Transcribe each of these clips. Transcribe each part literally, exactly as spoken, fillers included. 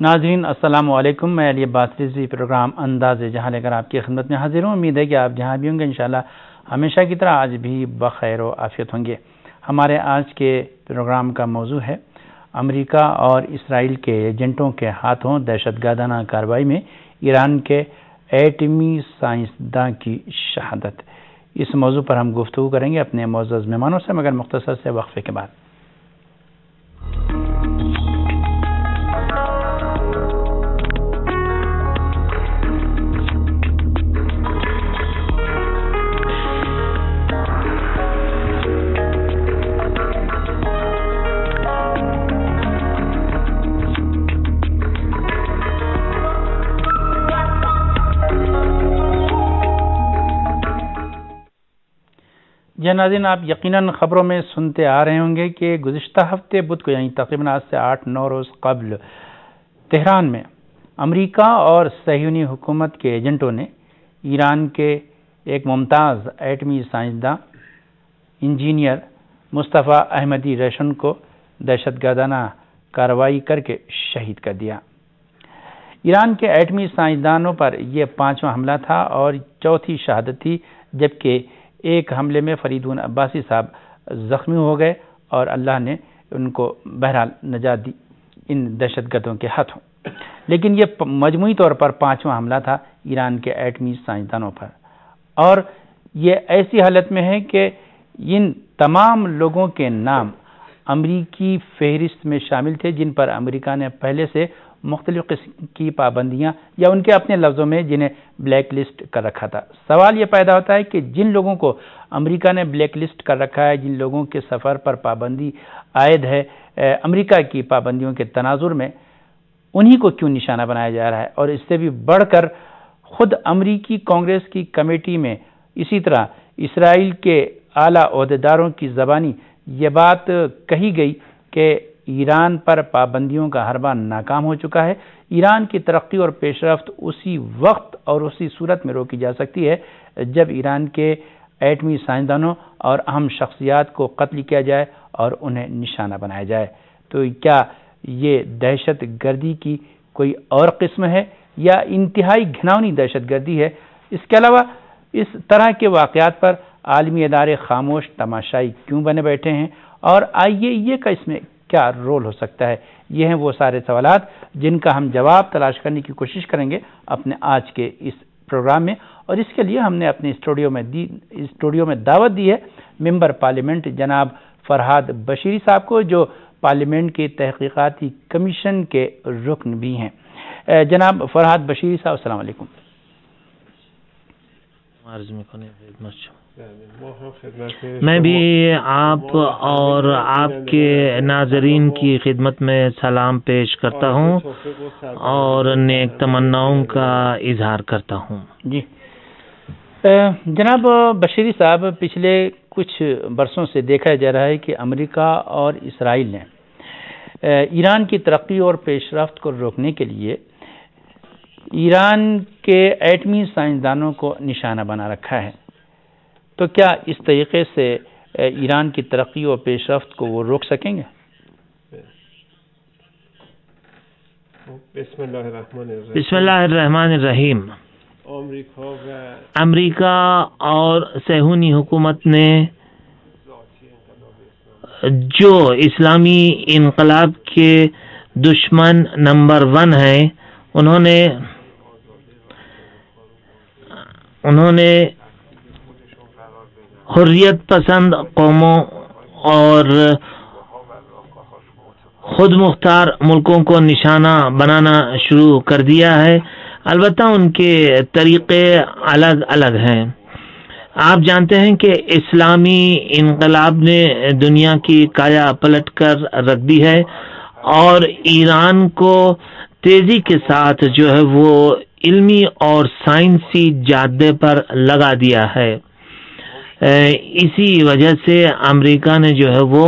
ناظرین السلام علیکم، میں علی عباس رضوی پروگرام انداز جہاں لے کر آپ کی خدمت میں حاضر ہوں۔ امید ہے کہ آپ جہاں بھی ہوں گے انشاءاللہ ہمیشہ کی طرح آج بھی بخیر و عافیت ہوں گے۔ ہمارے آج کے پروگرام کا موضوع ہے امریکہ اور اسرائیل کے ایجنٹوں کے ہاتھوں دہشت گردانہ کارروائی میں ایران کے ایٹمی سائنسداں کی شہادت۔ اس موضوع پر ہم گفتگو کریں گے اپنے معزز مہمانوں سے، مگر مختصر سے وقفے کے بعد۔ جی ناظرین، آپ یقیناً خبروں میں سنتے آ رہے ہوں گے کہ گزشتہ ہفتے بدھ کو یعنی تقریباً آج سے آٹھ نو روز قبل تہران میں امریکہ اور صہیونی حکومت کے ایجنٹوں نے ایران کے ایک ممتاز ایٹمی سائنسداں انجینئر مصطفیٰ احمدی ریشن کو دہشت گردانہ کارروائی کر کے شہید کر دیا۔ ایران کے ایٹمی سائنسدانوں پر یہ پانچواں حملہ تھا اور چوتھی شہادت تھی، جبکہ ایک حملے میں فریدون عباسی صاحب زخمی ہو گئے اور اللہ نے ان کو بہرحال نجات دی ان دہشت گردوں کے ہاتھوں۔ لیکن یہ مجموعی طور پر پانچواں حملہ تھا ایران کے ایٹمی سائنسدانوں پر، اور یہ ایسی حالت میں ہے کہ ان تمام لوگوں کے نام امریکی فہرست میں شامل تھے جن پر امریکہ نے پہلے سے مختلف قسم کی پابندیاں یا ان کے اپنے لفظوں میں جنہیں بلیک لسٹ کر رکھا تھا۔ سوال یہ پیدا ہوتا ہے کہ جن لوگوں کو امریکہ نے بلیک لسٹ کر رکھا ہے، جن لوگوں کے سفر پر پابندی عائد ہے امریکہ کی پابندیوں کے تناظر میں، انہی کو کیوں نشانہ بنایا جا رہا ہے؟ اور اس سے بھی بڑھ کر خود امریکی کانگریس کی کمیٹی میں اسی طرح اسرائیل کے اعلیٰ عہدیداروں کی زبانی یہ بات کہی گئی کہ ایران پر پابندیوں کا ہر بار ناکام ہو چکا ہے۔ ایران کی ترقی اور پیش رفت اسی وقت اور اسی صورت میں روکی جا سکتی ہے جب ایران کے ایٹمی سائنسدانوں اور اہم شخصیات کو قتل کیا جائے اور انہیں نشانہ بنایا جائے۔ تو کیا یہ دہشت گردی کی کوئی اور قسم ہے یا انتہائی گھناؤنی دہشت گردی ہے؟ اس کے علاوہ اس طرح کے واقعات پر عالمی ادارے خاموش تماشائی کیوں بنے بیٹھے ہیں، اور آئیے یہ کہ اس میں کیا رول ہو سکتا ہے؟ یہ ہیں وہ سارے سوالات جن کا ہم جواب تلاش کرنے کی کوشش کریں گے اپنے آج کے اس پروگرام میں، اور اس کے لیے ہم نے اپنے اسٹوڈیو میں دی اسٹوڈیو میں دعوت دی ہے ممبر پارلیمنٹ جناب فرحاد بشیری صاحب کو، جو پارلیمنٹ کے تحقیقاتی کمیشن کے رکن بھی ہیں۔ جناب فرحاد بشیری صاحب السلام علیکم۔ میں بھی آپ اور آپ کے ناظرین کی خدمت میں سلام پیش کرتا ہوں اور نیک تمناؤں کا اظہار کرتا ہوں۔ جی جناب بشیری صاحب، پچھلے کچھ برسوں سے دیکھا جا رہا ہے کہ امریکہ اور اسرائیل نے ایران کی ترقی اور پیش رفت کو روکنے کے لیے ایران کے ایٹمی سائنسدانوں کو نشانہ بنا رکھا ہے، تو کیا اس طریقے سے ایران کی ترقی اور پیش رفت کو وہ روک سکیں گے؟ بسم اللہ الرحمن الرحیم بسم اللہ الرحمن الرحیم امریکہ اور صہیونی حکومت نے جو اسلامی انقلاب کے دشمن نمبر ون ہیں، انہوں نے انہوں نے حریت پسند قوموں اور خود مختار ملکوں کو نشانہ بنانا شروع کر دیا ہے۔ البتہ ان کے طریقے الگ الگ ہیں۔ آپ جانتے ہیں کہ اسلامی انقلاب نے دنیا کی کایا پلٹ کر رکھ دی ہے اور ایران کو تیزی کے ساتھ جو ہے وہ علمی اور سائنسی جادے پر لگا دیا ہے۔ اسی وجہ سے امریکہ نے جو ہے وہ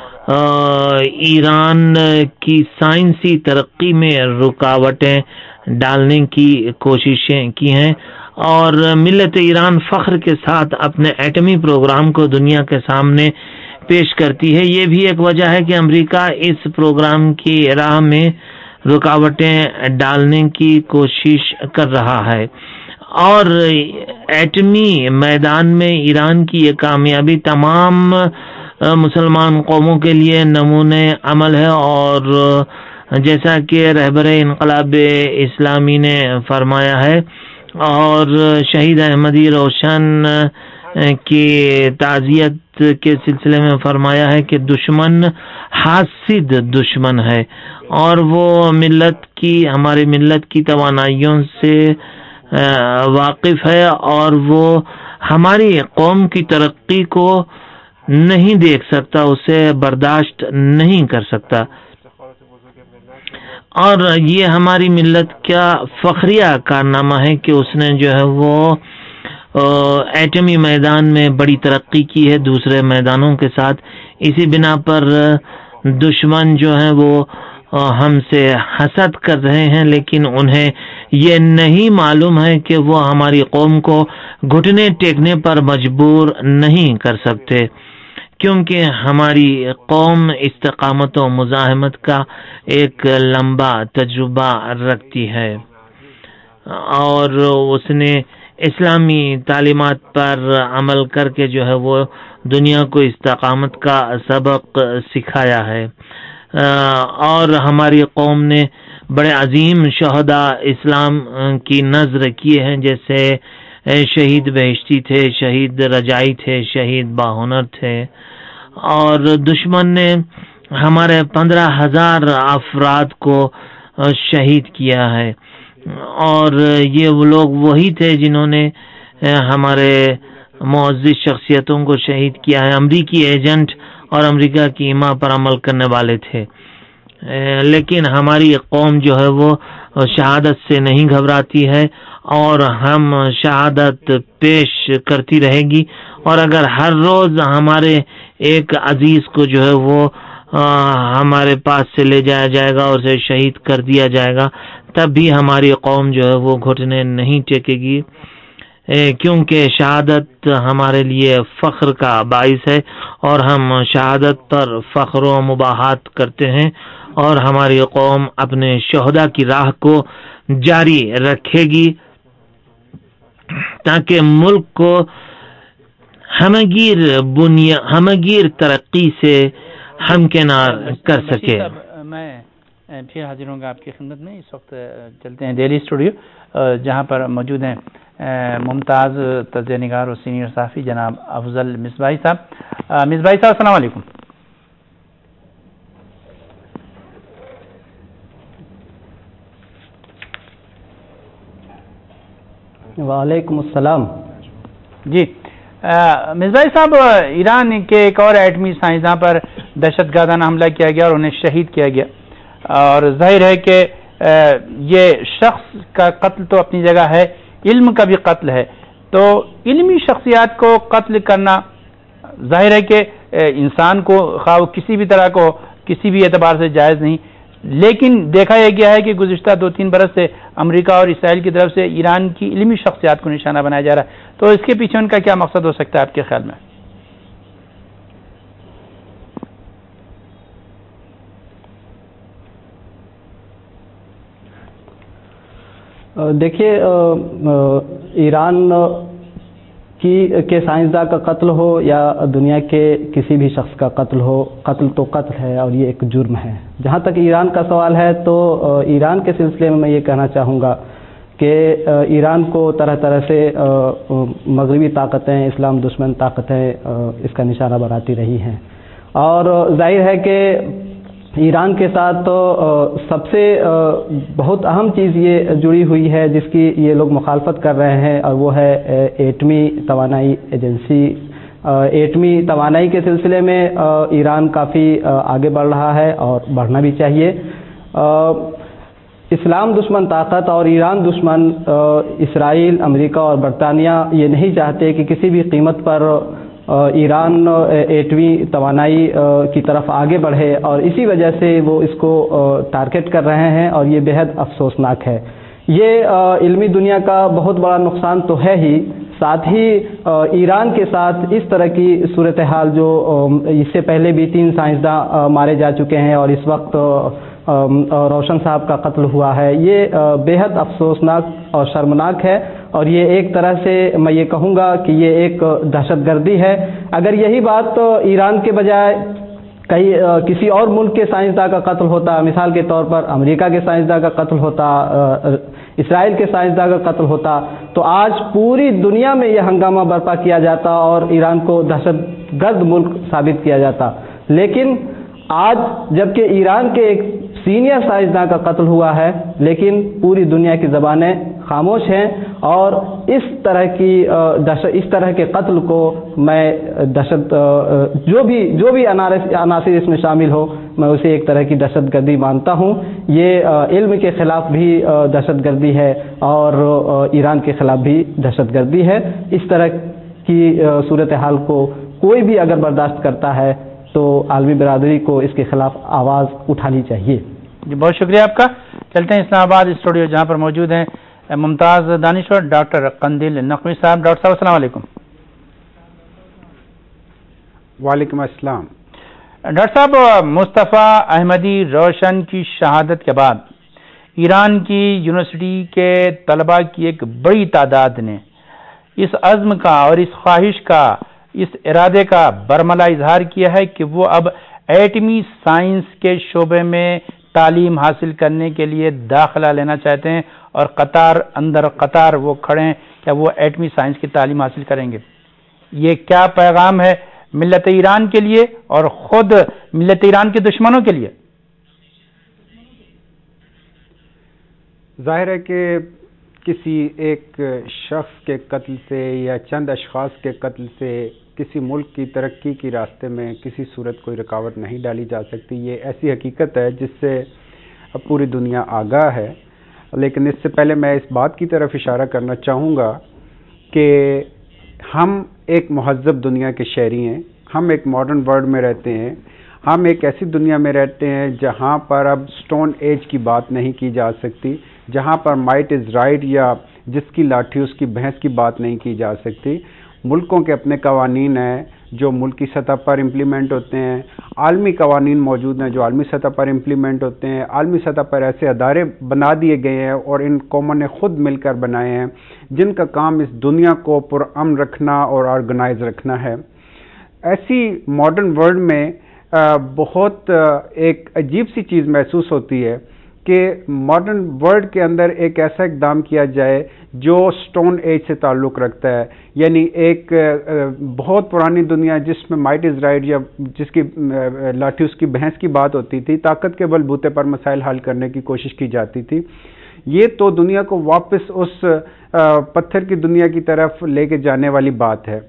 ایران کی سائنسی ترقی میں رکاوٹیں ڈالنے کی کوششیں کی ہیں اور ملت ایران فخر کے ساتھ اپنے ایٹمی پروگرام کو دنیا کے سامنے پیش کرتی ہے۔ یہ بھی ایک وجہ ہے کہ امریکہ اس پروگرام کی راہ میں رکاوٹیں ڈالنے کی کوشش کر رہا ہے، اور ایٹمی میدان میں ایران کی یہ کامیابی تمام مسلمان قوموں کے لیے نمونۂ عمل ہے۔ اور جیسا کہ رہبر انقلاب اسلامی نے فرمایا ہے اور شہید احمدی روشن کی تعزیت کے سلسلے میں فرمایا ہے کہ دشمن حاسد دشمن ہے، اور وہ ملت کی ہماری ملت کی توانائیوں سے واقف ہے، اور وہ ہماری قوم کی ترقی کو نہیں دیکھ سکتا، اسے برداشت نہیں کر سکتا، اور یہ ہماری ملت کا فخریہ کارنامہ ہے کہ اس نے جو ہے وہ ایٹمی میدان میں بڑی ترقی کی ہے دوسرے میدانوں کے ساتھ۔ اسی بنا پر دشمن جو ہیں وہ ہم سے حسد کر رہے ہیں، لیکن انہیں یہ نہیں معلوم ہے کہ وہ ہماری قوم کو گھٹنے ٹیکنے پر مجبور نہیں کر سکتے، کیونکہ ہماری قوم استقامت و مزاحمت کا ایک لمبا تجربہ رکھتی ہے، اور اس نے اسلامی تعلیمات پر عمل کر کے جو ہے وہ دنیا کو استقامت کا سبق سکھایا ہے، اور ہماری قوم نے بڑے عظیم شہداء اسلام کی نذر کیے ہیں، جیسے شہید بہشتی تھے، شہید رجائی تھے، شہید باہنر تھے، اور دشمن نے ہمارے پندرہ ہزار افراد کو شہید کیا ہے، اور یہ وہ لوگ وہی تھے جنہوں نے ہمارے معزز شخصیتوں کو شہید کیا ہے، امریکی ایجنٹ اور امریکہ کی ایما پر عمل کرنے والے تھے، لیکن ہماری قوم جو ہے وہ شہادت سے نہیں گھبراتی ہے، اور ہم شہادت پیش کرتی رہے گی، اور اگر ہر روز ہمارے ایک عزیز کو جو ہے وہ ہمارے پاس سے لے جایا جائے گا اور اسے شہید کر دیا جائے گا، تب بھی ہماری قوم جو ہے وہ گھٹنے نہیں ٹیکے گی، کیونکہ شہادت ہمارے لیے فخر کا باعث ہے، اور ہم شہادت پر فخر و مباحات کرتے ہیں، اور ہماری قوم اپنے شہداء کی راہ کو جاری رکھے گی تاکہ ملک کو ہمگیر بنیا ہمگیر ترقی سے ہمکنار کر سکے۔ میں پھر حاضر ہوں گا آپ کی خدمت میں۔ اس وقت چلتے ہیں دہلی اسٹوڈیو، جہاں پر موجود ہیں ممتاز تجزیہ نگار اور سینئر صحافی جناب افضل مصباحی صاحب۔ مصباحی صاحب السلام علیکم۔ وعلیکم السلام۔ جی مصباحی صاحب، ایران کے ایک اور ایٹمی سائنسداں پر دہشت گردانہ حملہ کیا گیا اور انہیں شہید کیا گیا، اور ظاہر ہے کہ یہ شخص کا قتل تو اپنی جگہ ہے، علم کا بھی قتل ہے، تو علمی شخصیات کو قتل کرنا ظاہر ہے کہ انسان کو خواہ کسی بھی طرح کو کسی بھی اعتبار سے جائز نہیں، لیکن دیکھا یہ گیا ہے کہ گزشتہ دو تین برس سے امریکہ اور اسرائیل کی طرف سے ایران کی علمی شخصیات کو نشانہ بنایا جا رہا ہے، تو اس کے پیچھے ان کا کیا مقصد ہو سکتا ہے آپ کے خیال میں؟ دیکھیے، ایران کی کے سائنسداں کا قتل ہو یا دنیا کے کسی بھی شخص کا قتل ہو، قتل تو قتل ہے اور یہ ایک جرم ہے۔ جہاں تک ایران کا سوال ہے تو ایران کے سلسلے میں میں یہ کہنا چاہوں گا کہ ایران کو طرح طرح سے مغربی طاقتیں، اسلام دشمن طاقتیں اس کا نشانہ بناتی رہی ہیں، اور ظاہر ہے کہ ایران کے ساتھ تو سب سے بہت اہم چیز یہ جڑی ہوئی ہے جس کی یہ لوگ مخالفت کر رہے ہیں، اور وہ ہے ایٹمی توانائی ایجنسی۔ ایٹمی توانائی کے سلسلے میں ایران کافی آگے بڑھ رہا ہے اور بڑھنا بھی چاہیے۔ اسلام دشمن طاقت اور ایران دشمن اسرائیل، امریکہ اور برطانیہ یہ نہیں چاہتے کہ کسی بھی قیمت پر ایران ایٹمی توانائی کی طرف آگے بڑھے، اور اسی وجہ سے وہ اس کو ٹارگٹ کر رہے ہیں، اور یہ بے حد افسوسناک ہے۔ یہ علمی دنیا کا بہت بڑا نقصان تو ہے ہی، ساتھ ہی ایران کے ساتھ اس طرح کی صورتحال جو اس سے پہلے بھی تین سائنسداں مارے جا چکے ہیں، اور اس وقت روشن صاحب کا قتل ہوا ہے، یہ بے حد افسوسناک اور شرمناک ہے، اور یہ ایک طرح سے میں یہ کہوں گا کہ یہ ایک دہشت گردی ہے۔ اگر یہی بات ایران کے بجائے کئی کسی اور ملک کے سائنسداں کا قتل ہوتا، مثال کے طور پر امریکہ کے سائنسداں کا قتل ہوتا، اسرائیل کے سائنسداں کا قتل ہوتا، تو آج پوری دنیا میں یہ ہنگامہ برپا کیا جاتا اور ایران کو دہشت گرد ملک ثابت کیا جاتا۔ لیکن آج جبکہ ایران کے ایک سینئر سائنسداں کا قتل ہوا ہے، لیکن پوری دنیا کی زبانیں خاموش ہیں، اور اس طرح کی اس طرح کے قتل کو میں دہشت جو بھی جو بھی عناصر اس میں شامل ہو، میں اسے ایک طرح کی دہشت گردی مانتا ہوں۔ یہ علم کے خلاف بھی دہشت گردی ہے اور ایران کے خلاف بھی دہشت گردی ہے۔ اس طرح کی صورتحال کو کوئی بھی اگر برداشت کرتا ہے تو عالمی برادری کو اس کے خلاف آواز اٹھانی چاہیے۔ جی بہت شکریہ آپ کا۔ چلتے ہیں اسلام آباد اسٹوڈیو، جہاں پر موجود ہیں ممتاز دانشور ڈاکٹر قندیل نقوی صاحب۔ ڈاکٹر صاحب السلام علیکم۔ وعلیکم السلام۔ ڈاکٹر صاحب، مصطفیٰ احمدی روشن کی شہادت کے بعد ایران کی یونیورسٹی کے طلباء کی ایک بڑی تعداد نے اس عزم کا اور اس خواہش کا، اس ارادے کا برملا اظہار کیا ہے کہ وہ اب ایٹمی سائنس کے شعبے میں تعلیم حاصل کرنے کے لیے داخلہ لینا چاہتے ہیں، اور قطار اندر قطار وہ کھڑے ہیں کہ وہ ایٹمی سائنس کی تعلیم حاصل کریں گے۔ یہ کیا پیغام ہے ملت ایران کے لیے اور خود ملت ایران کے دشمنوں کے لیے؟ ظاہر ہے کہ کسی ایک شخص کے قتل سے یا چند اشخاص کے قتل سے کسی ملک کی ترقی کی راستے میں کسی صورت کوئی رکاوٹ نہیں ڈالی جا سکتی۔ یہ ایسی حقیقت ہے جس سے اب پوری دنیا آگاہ ہے۔ لیکن اس سے پہلے میں اس بات کی طرف اشارہ کرنا چاہوں گا کہ ہم ایک مہذب دنیا کے شہری ہیں، ہم ایک ماڈرن ورلڈ میں رہتے ہیں، ہم ایک ایسی دنیا میں رہتے ہیں جہاں پر اب سٹون ایج کی بات نہیں کی جا سکتی، جہاں پر مائٹ از رائٹ یا جس کی لاٹھی اس کی بھینس کی بات نہیں کی جا سکتی۔ ملکوں کے اپنے قوانین ہیں جو ملکی سطح پر امپلیمنٹ ہوتے ہیں، عالمی قوانین موجود ہیں جو عالمی سطح پر امپلیمنٹ ہوتے ہیں، عالمی سطح پر ایسے ادارے بنا دیے گئے ہیں اور ان قوموں نے خود مل کر بنائے ہیں جن کا کام اس دنیا کو پرامن رکھنا اور آرگنائز رکھنا ہے۔ ایسی ماڈرن ورلڈ میں بہت ایک عجیب سی چیز محسوس ہوتی ہے کہ ماڈرن ورلڈ کے اندر ایک ایسا اقدام کیا جائے جو سٹون ایج سے تعلق رکھتا ہے، یعنی ایک بہت پرانی دنیا جس میں مائٹ از رائٹ یا جس کی لاٹھی اس کی بھینس کی بات ہوتی تھی، طاقت کے بل بوتے پر مسائل حل کرنے کی کوشش کی جاتی تھی۔ یہ تو دنیا کو واپس اس پتھر کی دنیا کی طرف لے کے جانے والی بات ہے۔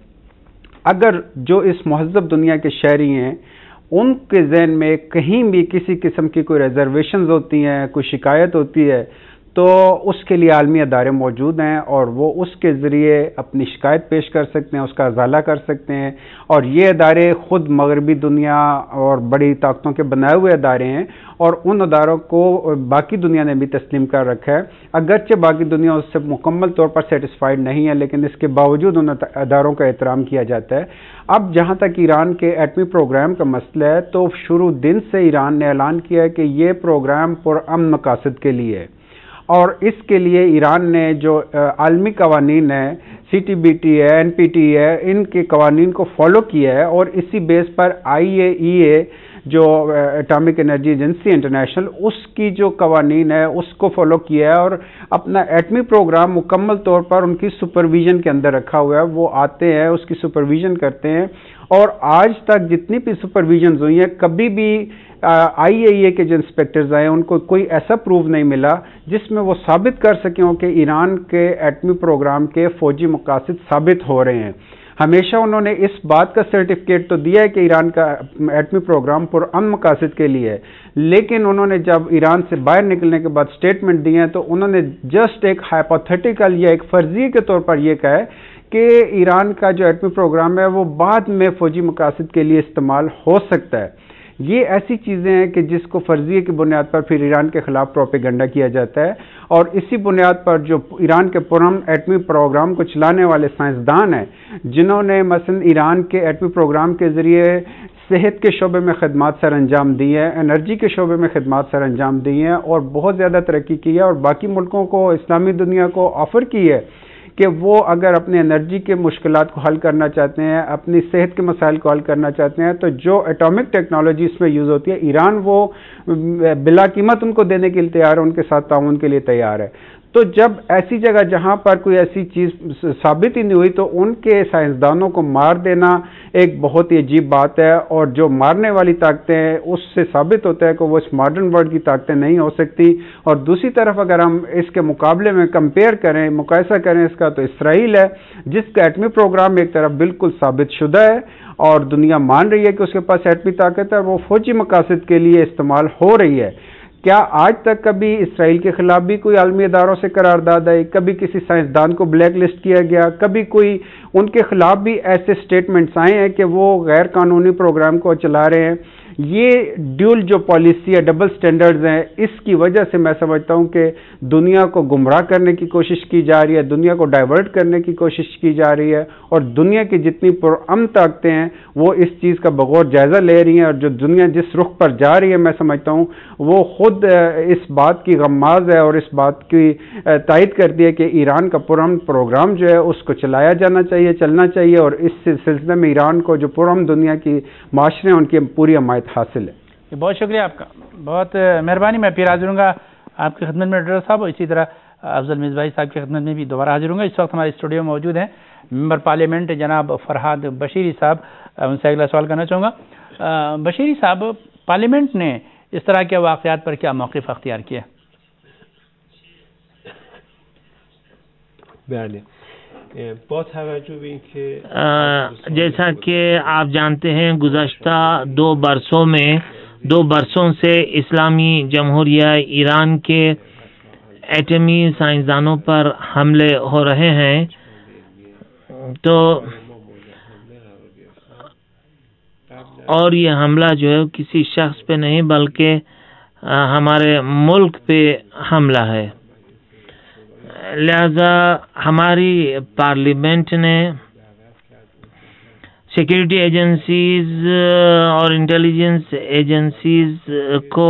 اگر جو اس مہذب دنیا کے شہری ہیں ان کے ذہن میں کہیں بھی کسی قسم کی کوئی ریزرویشنز ہوتی ہیں، کوئی شکایت ہوتی ہے، تو اس کے لیے عالمی ادارے موجود ہیں اور وہ اس کے ذریعے اپنی شکایت پیش کر سکتے ہیں، اس کا ازالہ کر سکتے ہیں، اور یہ ادارے خود مغربی دنیا اور بڑی طاقتوں کے بنائے ہوئے ادارے ہیں اور ان اداروں کو باقی دنیا نے بھی تسلیم کر رکھا ہے۔ اگرچہ باقی دنیا اس سے مکمل طور پر سیٹسفائیڈ نہیں ہے، لیکن اس کے باوجود ان اداروں کا احترام کیا جاتا ہے۔ اب جہاں تک ایران کے ایٹمی پروگرام کا مسئلہ ہے تو شروع دن سے ایران نے اعلان کیا ہے کہ یہ پروگرام پرامن مقاصد کے لیے ہے، اور اس کے لیے ایران نے جو عالمی قوانین ہیں، سی ٹی بی ٹی ہے، این پی ٹی ہے، ان کے قوانین کو فالو کیا ہے، اور اسی بیس پر آئی اے ای اے جو اٹامک انرجی ایجنسی انٹرنیشنل، اس کی جو قوانین ہے اس کو فالو کیا ہے اور اپنا ایٹمی پروگرام مکمل طور پر ان کی سپرویژن کے اندر رکھا ہوا ہے۔ وہ آتے ہیں، اس کی سپرویژن کرتے ہیں، اور آج تک جتنی بھی سپرویژنز ہوئی ہیں کبھی بھی آئی اے ای اے کے جو انسپیکٹرز آئے ان کو کوئی ایسا پروف نہیں ملا جس میں وہ ثابت کر سکیں ہوں کہ ایران کے ایٹمی پروگرام کے فوجی مقاصد ثابت ہو رہے ہیں۔ ہمیشہ انہوں نے اس بات کا سرٹیفکیٹ تو دیا ہے کہ ایران کا ایٹمی پروگرام پرامن مقاصد کے لیے ہے، لیکن انہوں نے جب ایران سے باہر نکلنے کے بعد سٹیٹمنٹ دی ہیں تو انہوں نے جسٹ ایک ہائپوتھیٹیکل یا ایک فرضیے کے طور پر یہ کہا ہے کہ ایران کا جو ایٹمی پروگرام ہے وہ بعد میں فوجی مقاصد کے لیے استعمال ہو سکتا ہے۔ یہ ایسی چیزیں ہیں کہ جس کو فرضیے کی بنیاد پر پھر ایران کے خلاف پروپیگنڈا کیا جاتا ہے، اور اسی بنیاد پر جو ایران کے پرامن ایٹمی پروگرام کو چلانے والے سائنسدان ہیں جنہوں نے مثلا ایران کے ایٹمی پروگرام کے ذریعے صحت کے شعبے میں خدمات سر انجام دی ہیں، انرجی کے شعبے میں خدمات سر انجام دی ہیں اور بہت زیادہ ترقی کی ہے، اور باقی ملکوں کو، اسلامی دنیا کو آفر کی ہے کہ وہ اگر اپنے انرجی کے مشکلات کو حل کرنا چاہتے ہیں، اپنی صحت کے مسائل کو حل کرنا چاہتے ہیں، تو جو ایٹامک ٹیکنالوجی اس میں یوز ہوتی ہے، ایران وہ بلا قیمت ان کو دینے کے لیے تیار ہے، ان کے ساتھ تعاون کے لیے تیار ہے۔ تو جب ایسی جگہ جہاں پر کوئی ایسی چیز ثابت ہی نہیں ہوئی تو ان کے سائنسدانوں کو مار دینا ایک بہت ہی عجیب بات ہے، اور جو مارنے والی طاقتیں ہیں اس سے ثابت ہوتا ہے کہ وہ اس ماڈرن ورلڈ کی طاقتیں نہیں ہو سکتی۔ اور دوسری طرف اگر ہم اس کے مقابلے میں کمپیئر کریں، مقایسہ کریں اس کا، تو اسرائیل ہے جس کا ایٹمی پروگرام ایک طرف بالکل ثابت شدہ ہے اور دنیا مان رہی ہے کہ اس کے پاس ایٹمی طاقت ہے، اور وہ فوجی مقاصد کے لیے استعمال ہو رہی ہے۔ کیا آج تک کبھی اسرائیل کے خلاف بھی کوئی عالمی اداروں سے قرارداد آئی؟ کبھی کسی سائنسدان کو بلیک لسٹ کیا گیا؟ کبھی کوئی ان کے خلاف بھی ایسے سٹیٹمنٹس آئے ہیں کہ وہ غیر قانونی پروگرام کو چلا رہے ہیں؟ یہ ڈیول جو پالیسی ہے، ڈبل سٹینڈرڈز ہیں، اس کی وجہ سے میں سمجھتا ہوں کہ دنیا کو گمراہ کرنے کی کوشش کی جا رہی ہے، دنیا کو ڈائیورٹ کرنے کی کوشش کی جا رہی ہے، اور دنیا کی جتنی پرامن طاقتیں ہیں وہ اس چیز کا بغور جائزہ لے رہی ہیں، اور جو دنیا جس رخ پر جا رہی ہے میں سمجھتا ہوں وہ خود اس بات کی غماز ہے اور اس بات کی تائید کرتی ہے کہ ایران کا پرامن پروگرام جو ہے اس کو چلایا جانا چاہیے، چلنا چاہیے، اور اس سلسلے میں ایران کو جو پرامن دنیا کی معاشرے ہیں ان کی پوری حمایت حاصل ہے۔ بہت شکریہ آپ کا، بہت مہربانی۔ میں پھر حاضر ہوں گا آپ کی خدمت میں ڈاکٹر صاحب، اسی طرح افضل مصباحی صاحب کی خدمت میں بھی دوبارہ حاضر ہوں گا۔ اس وقت ہمارے اسٹوڈیو میں موجود ہیں ممبر پارلیمنٹ جناب فرحاد بشیری صاحب، ان سے اگلا سوال کرنا چاہوں گا۔ بشیری صاحب، پارلیمنٹ نے اس طرح کے واقعات پر کیا موقف اختیار کیا؟ جیسا کہ آپ جانتے ہیں گزشتہ دو برسوں میں دو برسوں سے اسلامی جمہوریہ ایران کے ایٹمی سائنسدانوں پر حملے ہو رہے ہیں، تو اور یہ حملہ جو ہے کسی شخص پہ نہیں بلکہ ہمارے ملک پہ حملہ ہے۔ لہذا ہماری پارلیمنٹ نے سیکورٹی ایجنسیز اور انٹیلیجنس ایجنسیز کو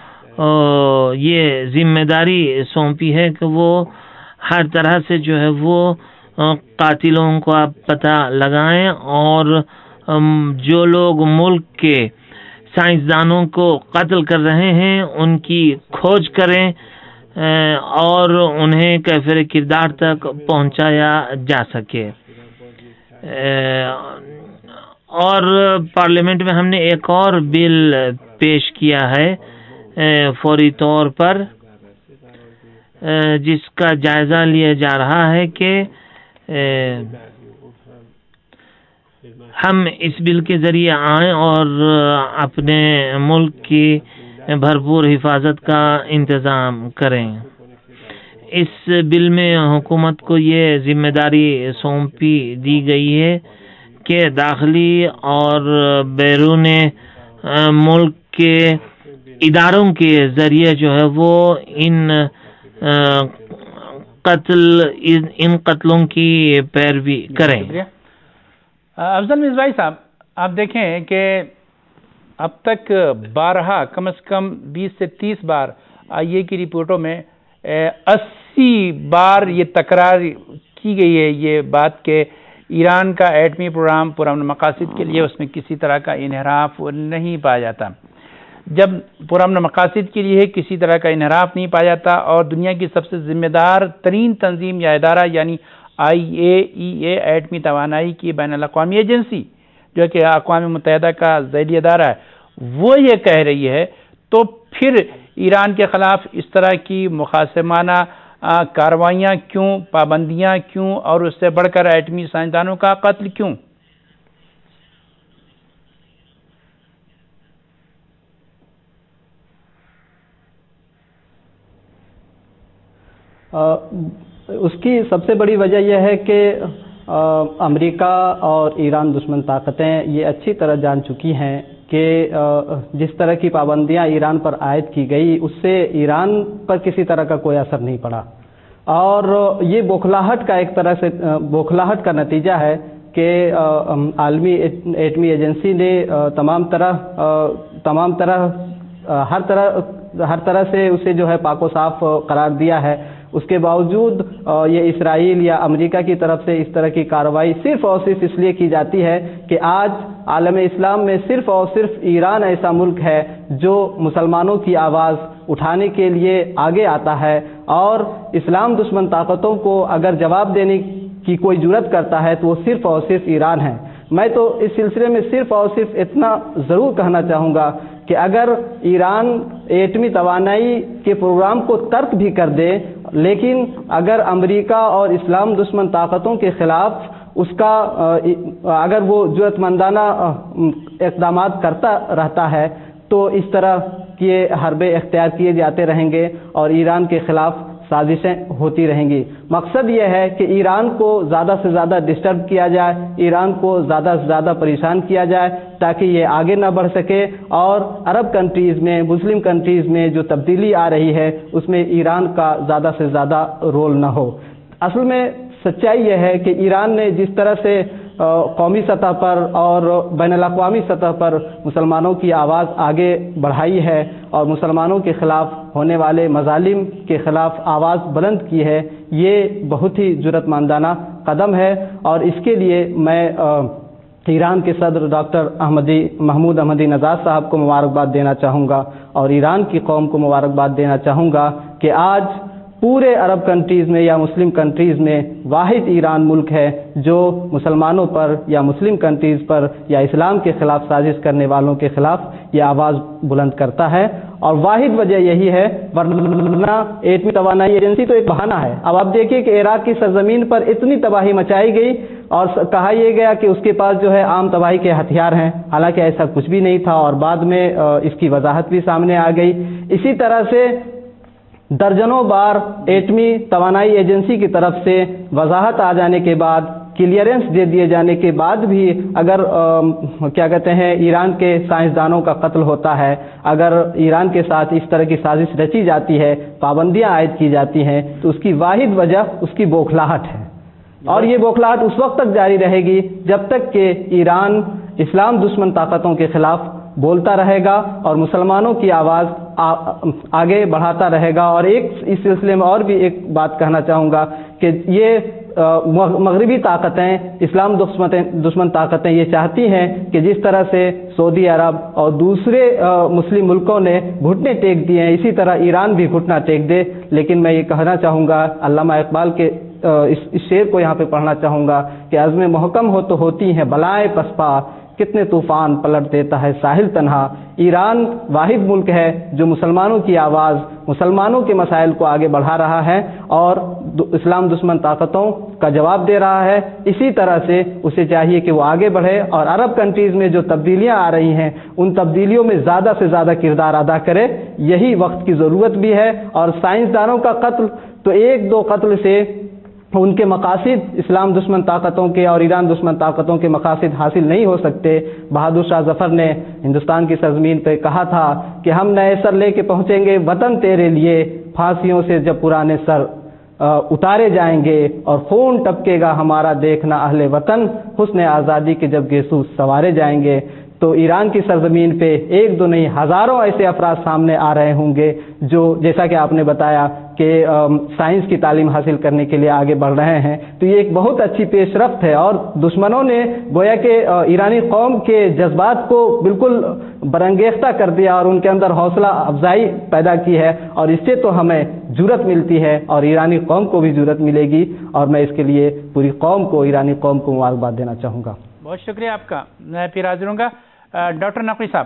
یہ ذمہ داری سونپی ہے کہ وہ ہر طرح سے جو ہے وہ قاتلوں کو آپ پتہ لگائیں اور جو لوگ ملک کے سائنسدانوں کو قتل کر رہے ہیں ان کی کھوج کریں اور انہیں کیفر کردار تک پہنچایا جا سکے۔ اور پارلیمنٹ میں ہم نے ایک اور بل پیش کیا ہے فوری طور پر، جس کا جائزہ لیا جا رہا ہے کہ ہم اس بل کے ذریعے آئیں اور اپنے ملک کی بھرپور حفاظت کا انتظام کریں۔ اس بل میں حکومت کو یہ ذمہ داری سونپی دی گئی ہے کہ داخلی اور بیرون ملک کے اداروں کے ذریعے جو ہے وہ ان قتل ان قتلوں کی پیروی کریں۔ افضل مصباحی صاحب، آپ دیکھیں کہ اب تک بارہا کم از کم بیس سے تیس بار آئی اے کی رپورٹوں میں اسی بار یہ تکرار کی گئی ہے یہ بات کہ ایران کا ایٹمی پروگرام پرامن مقاصد کے لیے اس میں کسی طرح کا انحراف نہیں پایا جاتا۔ جب پرامن مقاصد کے لیے کسی طرح کا انحراف نہیں پایا جاتا اور دنیا کی سب سے ذمہ دار ترین تنظیم یا ادارہ یعنی آئی اے ای اے ایٹمی توانائی کی بین الاقوامی ایجنسی جو کہ اقوام متحدہ کا ذیلی ادارہ ہے وہ یہ کہہ رہی ہے، تو پھر ایران کے خلاف اس طرح کی مخاصمانہ کاروائیاں کیوں، پابندیاں کیوں، اور اس سے بڑھ کر ایٹمی سائنسدانوں کا قتل کیوں؟ اس کی سب سے بڑی وجہ یہ ہے کہ امریکہ اور ایران دشمن طاقتیں یہ اچھی طرح جان چکی ہیں کہ جس طرح کی پابندیاں ایران پر عائد کی گئی اس سے ایران پر کسی طرح کا کوئی اثر نہیں پڑا، اور یہ بوکھلاہٹ کا ایک طرح سے بوکھلاہٹ کا نتیجہ ہے کہ عالمی ایٹمی ایجنسی نے تمام طرح تمام طرح ہر طرح ہر طرح سے اسے جو ہے پاک و صاف قرار دیا ہے، اس کے باوجود یہ اسرائیل یا امریکہ کی طرف سے اس طرح کی کارروائی صرف اور صرف اس لیے کی جاتی ہے کہ آج عالم اسلام میں صرف اور صرف ایران ایسا ملک ہے جو مسلمانوں کی آواز اٹھانے کے لیے آگے آتا ہے، اور اسلام دشمن طاقتوں کو اگر جواب دینے کی کوئی جرت کرتا ہے تو وہ صرف اور صرف ایران ہے۔ میں تو اس سلسلے میں صرف اور صرف اتنا ضرور کہنا چاہوں گا کہ اگر ایران ایٹمی توانائی کے پروگرام کو ترک بھی کر دے، لیکن اگر امریکہ اور اسلام دشمن طاقتوں کے خلاف اس کا اگر وہ جرأت مندانہ اقدامات کرتا رہتا ہے تو اس طرح کے حربے اختیار کیے جاتے رہیں گے اور ایران کے خلاف سازشیں ہوتی رہیں گی۔ مقصد یہ ہے کہ ایران کو زیادہ سے زیادہ ڈسٹرب کیا جائے، ایران کو زیادہ سے زیادہ پریشان کیا جائے تاکہ یہ آگے نہ بڑھ سکے، اور عرب کنٹریز میں، مسلم کنٹریز میں جو تبدیلی آ رہی ہے اس میں ایران کا زیادہ سے زیادہ رول نہ ہو۔ اصل میں سچائی یہ ہے کہ ایران نے جس طرح سے قومی سطح پر اور بین الاقوامی سطح پر مسلمانوں کی آواز آگے بڑھائی ہے اور مسلمانوں کے خلاف ہونے والے مظالم کے خلاف آواز بلند کی ہے، یہ بہت ہی جرأت مندانہ قدم ہے، اور اس کے لیے میں ایران کے صدر ڈاکٹر احمدی محمود احمدی نژاد صاحب کو مبارکباد دینا چاہوں گا اور ایران کی قوم کو مبارکباد دینا چاہوں گا کہ آج پورے عرب کنٹریز میں یا مسلم کنٹریز میں واحد ایران ملک ہے جو مسلمانوں پر یا مسلم کنٹریز پر یا اسلام کے خلاف سازش کرنے والوں کے خلاف یہ آواز بلند کرتا ہے، اور واحد وجہ یہی ہے، ورنہ ایٹمی توانائی ایجنسی تو ایک بہانہ ہے۔ اب آپ دیکھیے کہ عراق کی سرزمین پر اتنی تباہی مچائی گئی اور کہا یہ گیا کہ اس کے پاس جو ہے عام تباہی کے ہتھیار ہیں، حالانکہ ایسا کچھ بھی نہیں تھا، اور بعد میں اس کی وضاحت بھی سامنے آ گئی۔ اسی طرح سے درجنوں بار ایٹمی توانائی ایجنسی کی طرف سے وضاحت آ جانے کے بعد، کلیئرنس دے دیے جانے کے بعد بھی اگر کیا کہتے ہیں ایران کے سائنسدانوں کا قتل ہوتا ہے، اگر ایران کے ساتھ اس طرح کی سازش رچی جاتی ہے، پابندیاں عائد کی جاتی ہیں، تو اس کی واحد وجہ اس کی بوکھلاہٹ ہے، اور یہ بوکھلاہٹ اس وقت تک جاری رہے گی جب تک کہ ایران اسلام دشمن طاقتوں کے خلاف بولتا رہے گا اور مسلمانوں کی آواز آگے بڑھاتا رہے گا۔ اور ایک اس سلسلے میں اور بھی ایک بات کہنا چاہوں گا کہ یہ مغربی طاقتیں، اسلام دشمن طاقتیں یہ چاہتی ہیں کہ جس طرح سے سعودی عرب اور دوسرے مسلم ملکوں نے گھٹنے ٹیک دیے ہیں، اسی طرح ایران بھی گھٹنا ٹیک دے۔ لیکن میں یہ کہنا چاہوں گا، علامہ اقبال کے اس شعر کو یہاں پہ پڑھنا چاہوں گا کہ عزم محکم ہو تو ہوتی ہیں بلائیں پسپا، کتنے طوفان پلٹ دیتا ہے ساحل تنہا۔ ایران واحد ملک ہے جو مسلمانوں کی آواز، مسلمانوں کے مسائل کو آگے بڑھا رہا ہے اور اسلام دشمن طاقتوں کا جواب دے رہا ہے۔ اسی طرح سے اسے چاہیے کہ وہ آگے بڑھے اور عرب کنٹریز میں جو تبدیلیاں آ رہی ہیں ان تبدیلیوں میں زیادہ سے زیادہ کردار ادا کرے، یہی وقت کی ضرورت بھی ہے۔ اور سائنسدانوں کا قتل تو ایک دو قتل سے ان کے مقاصد، اسلام دشمن طاقتوں کے اور ایران دشمن طاقتوں کے مقاصد حاصل نہیں ہو سکتے۔ بہادر شاہ ظفر نے ہندوستان کی سرزمین پہ کہا تھا کہ ہم نئے سر لے کے پہنچیں گے وطن تیرے لیے، پھانسیوں سے جب پرانے سر اتارے جائیں گے اور خون ٹپکے گا ہمارا دیکھنا اہل وطن، حسن آزادی کے جب گیسو سوارے جائیں گے۔ تو ایران کی سرزمین پہ ایک دو نہیں ہزاروں ایسے افراد سامنے آ رہے ہوں گے جو جیسا کہ آپ نے بتایا کہ سائنس کی تعلیم حاصل کرنے کے لیے آگے بڑھ رہے ہیں۔ تو یہ ایک بہت اچھی پیش رفت ہے، اور دشمنوں نے گویا کہ ایرانی قوم کے جذبات کو بالکل برانگیختہ کر دیا اور ان کے اندر حوصلہ افزائی پیدا کی ہے، اور اس سے تو ہمیں جرأت ملتی ہے اور ایرانی قوم کو بھی جرأت ملے گی، اور میں اس کے لیے پوری قوم کو، ایرانی قوم کو مبارکباد دینا چاہوں گا۔ بہت شکریہ آپ کا۔ میں پھر حاضر ہوں گا ڈاکٹر نقوی صاحب۔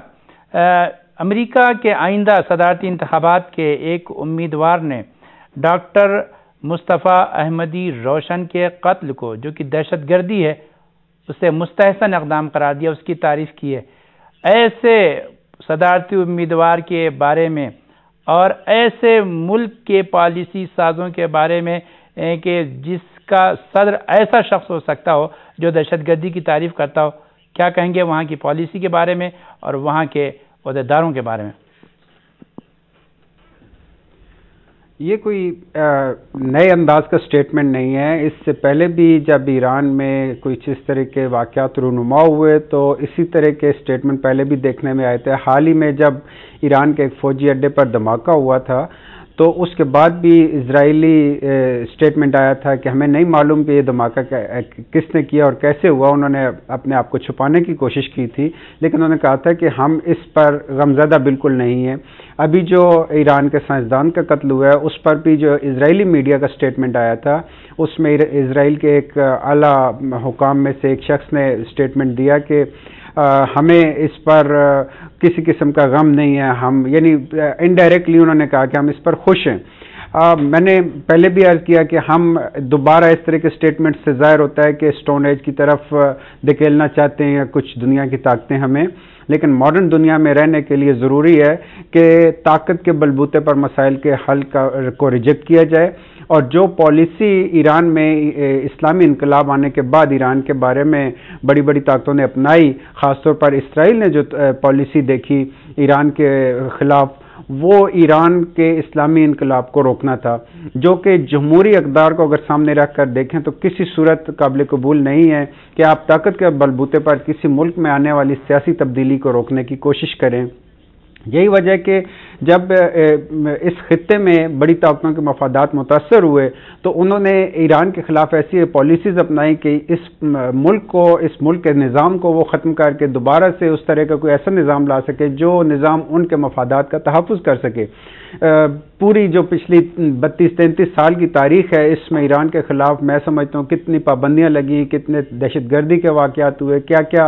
امریکہ کے آئندہ صدارتی انتخابات کے ایک امیدوار نے ڈاکٹر مصطفیٰ احمدی روشن کے قتل کو، جو کہ دہشت گردی ہے، اسے مستحسن اقدام قرار دیا، اس کی تعریف کی ہے۔ ایسے صدارتی امیدوار کے بارے میں اور ایسے ملک کے پالیسی سازوں کے بارے میں کہ جس کا صدر ایسا شخص ہو سکتا ہو جو دہشت گردی کی تعریف کرتا ہو، کیا کہیں گے وہاں کی پالیسی کے بارے میں اور وہاں کے عہدیداروں کے بارے میں؟ یہ کوئی نئے انداز کا سٹیٹمنٹ نہیں ہے. اس سے پہلے بھی جب ایران میں کوئی اس طرح کے واقعات رونما ہوئے تو اسی طرح کے سٹیٹمنٹ پہلے بھی دیکھنے میں آئے تھے. حال ہی میں جب ایران کے ایک فوجی اڈے پر دھماکہ ہوا تھا تو اس کے بعد بھی اسرائیلی سٹیٹمنٹ آیا تھا کہ ہمیں نہیں معلوم کہ یہ دھماکہ کس نے کیا اور کیسے ہوا. انہوں نے اپنے آپ کو چھپانے کی کوشش کی تھی لیکن انہوں نے کہا تھا کہ ہم اس پر غمزدہ بالکل نہیں ہیں. ابھی جو ایران کے سائنسدان کا قتل ہوا ہے اس پر بھی جو اسرائیلی میڈیا کا سٹیٹمنٹ آیا تھا اس میں اسرائیل کے ایک اعلیٰ حکام میں سے ایک شخص نے سٹیٹمنٹ دیا کہ ہمیں اس پر کسی قسم کا غم نہیں ہے. ہم یعنی انڈائریکٹلی انہوں نے کہا کہ ہم اس پر خوش ہیں. آ, میں نے پہلے بھی عرض کیا کہ ہم دوبارہ اس طرح کے سٹیٹمنٹ سے ظاہر ہوتا ہے کہ اسٹون ایج کی طرف دھکیلنا چاہتے ہیں کچھ دنیا کی طاقتیں ہمیں, لیکن ماڈرن دنیا میں رہنے کے لیے ضروری ہے کہ طاقت کے بلبوتے پر مسائل کے حل کا کو ریجیکٹ کیا جائے. اور جو پالیسی ایران میں اسلامی انقلاب آنے کے بعد ایران کے بارے میں بڑی بڑی طاقتوں نے اپنائی, خاص طور پر اسرائیل نے جو پالیسی دیکھی ایران کے خلاف, وہ ایران کے اسلامی انقلاب کو روکنا تھا, جو کہ جمہوری اقدار کو اگر سامنے رکھ کر دیکھیں تو کسی صورت قابل قبول نہیں ہے کہ آپ طاقت کے بلبوتے پر کسی ملک میں آنے والی سیاسی تبدیلی کو روکنے کی کوشش کریں. یہی وجہ ہے کہ جب اس خطے میں بڑی طاقتوں کے مفادات متاثر ہوئے تو انہوں نے ایران کے خلاف ایسی پالیسیز اپنائی کہ اس ملک کو اس ملک کے نظام کو وہ ختم کر کے دوبارہ سے اس طرح کا کوئی ایسا نظام لا سکے جو نظام ان کے مفادات کا تحفظ کر سکے. پوری جو پچھلی بتیس تینتیس سال کی تاریخ ہے اس میں ایران کے خلاف میں سمجھتا ہوں کتنی پابندیاں لگیں, کتنے دہشت گردی کے واقعات ہوئے, کیا کیا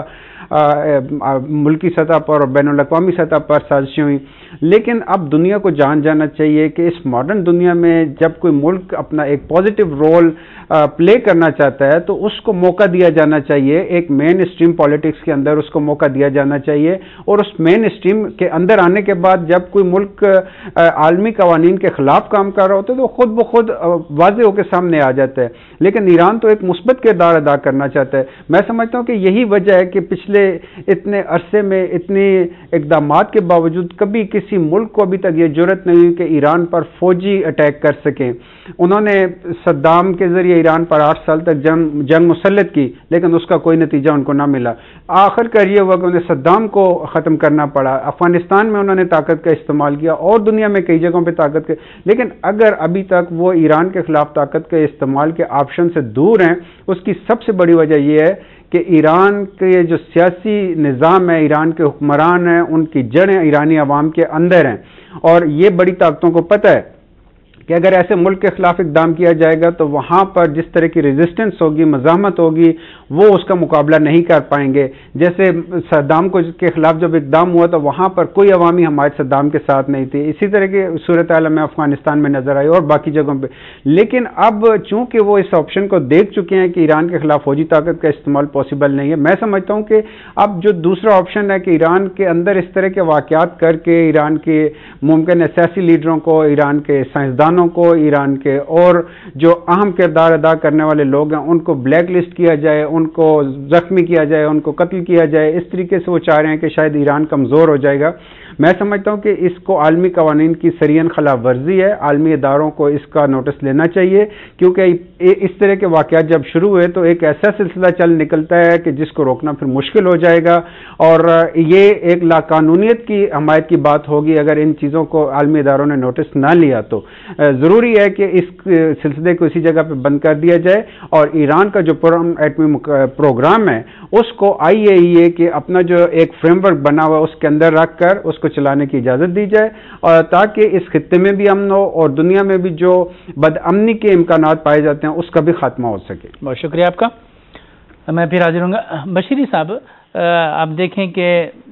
ملکی سطح پر اور بین الاقوامی سطح پر سازشیں ہوئی. لیکن اب دنیا کو جان جانا چاہیے کہ اس ماڈرن دنیا میں جب کوئی ملک اپنا ایک پازیٹیو رول پلے کرنا چاہتا ہے تو اس کو موقع دیا جانا چاہیے. ایک مین اسٹریم پالیٹکس کے اندر اس کو موقع دیا جانا چاہیے, اور اس مین اسٹریم کے اندر آنے کے بعد جب کوئی ملک عالمی قوانین کے خلاف کام کر رہا ہوتا ہے تو خود بخود واضح ہو کے سامنے آ جاتا ہے. لیکن ایران تو ایک مثبت کردار ادا کرنا چاہتا ہے. میں سمجھتا ہوں کہ یہی وجہ ہے کہ پچھلے اتنے عرصے میں اتنی اقدامات کے باوجود کبھی کسی ملک کو ابھی تک یہ جرأت نہیں ہوئی کہ ایران پر فوجی اٹیک کر سکیں. انہوں نے صدام کے ذریعے ایران پر آٹھ سال تک جنگ جنگ مسلط کی لیکن اس کا کوئی نتیجہ ان کو نہ ملا. آخر کار یہ ہوا کہ انہیں صدام کو ختم کرنا پڑا. افغانستان میں انہوں نے طاقت کا استعمال کیا اور دنیا میں کئی جگہوں پہ طاقت کے, لیکن اگر ابھی تک وہ ایران کے خلاف طاقت کے استعمال کے آپشن سے دور ہیں اس کی سب سے بڑی وجہ یہ ہے کہ ایران کے جو سیاسی نظام ہے, ایران کے حکمران ہیں, ان کی جڑیں ایرانی عوام کے اندر ہیں. اور یہ بڑی طاقتوں کو پتہ ہے کہ اگر ایسے ملک کے خلاف اقدام کیا جائے گا تو وہاں پر جس طرح کی ریزسٹنس ہوگی, مزاحمت ہوگی, وہ اس کا مقابلہ نہیں کر پائیں گے. جیسے صدام کو کے خلاف جب اقدام ہوا تو وہاں پر کوئی عوامی حمایت صدام کے ساتھ نہیں تھی. اسی طرح کی صورتحال میں افغانستان میں نظر آئی اور باقی جگہوں پہ. لیکن اب چونکہ وہ اس آپشن کو دیکھ چکے ہیں کہ ایران کے خلاف فوجی طاقت کا استعمال پاسبل نہیں ہے, میں سمجھتا ہوں کہ اب جو دوسرا آپشن ہے کہ ایران کے اندر اس طرح کے واقعات کر کے ایران کے ممکن ہے سیاسی لیڈروں کو, ایران کے سائنسدانوں کو, ایران کے اور جو اہم کردار ادا کرنے والے لوگ ہیں ان کو بلیک لسٹ کیا جائے, ان کو زخمی کیا جائے, ان کو قتل کیا جائے. اس طریقے سے وہ چاہ رہے ہیں کہ شاید ایران کمزور ہو جائے گا. میں سمجھتا ہوں کہ اس کو عالمی قوانین کی سرین خلاف ورزی ہے. عالمی اداروں کو اس کا نوٹس لینا چاہیے کیونکہ اس طرح کے واقعات جب شروع ہوئے تو ایک ایسا سلسلہ چل نکلتا ہے کہ جس کو روکنا پھر مشکل ہو جائے گا, اور یہ ایک لاقانونیت کی حمایت کی بات ہوگی اگر ان چیزوں کو عالمی اداروں نے نوٹس نہ لیا. تو ضروری ہے کہ اس سلسلے کو اسی جگہ پہ بند کر دیا جائے اور ایران کا جو پرم ایٹمی پروگرام ہے اس کو آئی اے ای اے کے اپنا جو ایک فریم ورک بنا ہوا اس کے اندر رکھ کر اس کو چلانے کی اجازت دی جائے, اور تاکہ اس خطے میں بھی امن ہو اور دنیا میں بھی جو بد امنی کے امکانات پائے جاتے ہیں اس کا بھی خاتمہ ہو سکے. بہت شکریہ آپ کا. میں پھر حاضر ہوں گا. بشیری صاحب, آپ دیکھیں کہ